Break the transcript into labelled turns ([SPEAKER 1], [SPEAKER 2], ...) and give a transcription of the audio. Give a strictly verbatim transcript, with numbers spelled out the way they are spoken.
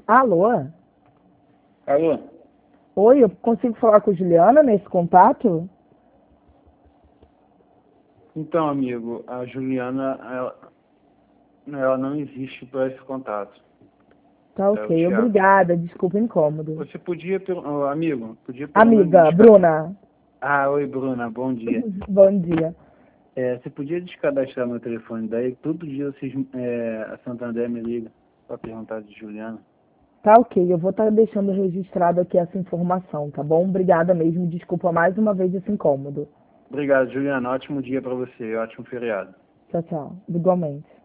[SPEAKER 1] Alô?
[SPEAKER 2] Alô?
[SPEAKER 1] Oi, eu consigo falar com a Juliana nesse contato?
[SPEAKER 2] Então, amigo, a Juliana, ela, ela não existe para esse contato.
[SPEAKER 1] Tá
[SPEAKER 2] É o
[SPEAKER 1] ok,
[SPEAKER 2] Thiago.
[SPEAKER 1] obrigada, desculpa o incômodo.
[SPEAKER 2] Você podia, pelo- ô, amigo, podia pelo menos
[SPEAKER 1] Amiga,
[SPEAKER 2] descadastrar.
[SPEAKER 1] Bruna,
[SPEAKER 2] Ah, oi, Bruna, bom dia.
[SPEAKER 1] bom dia.
[SPEAKER 2] É, você podia descadastrar meu telefone daí? Todo dia vocês, é, a Santander me liga para perguntar de Juliana.
[SPEAKER 1] Tá ok, eu vou estar deixando registrado aqui essa informação, tá bom? Obrigada mesmo, desculpa mais uma vez esse incômodo.
[SPEAKER 2] Obrigado, Juliana. Ótimo dia para você, ótimo feriado.
[SPEAKER 1] Tchau, tchau. Igualmente.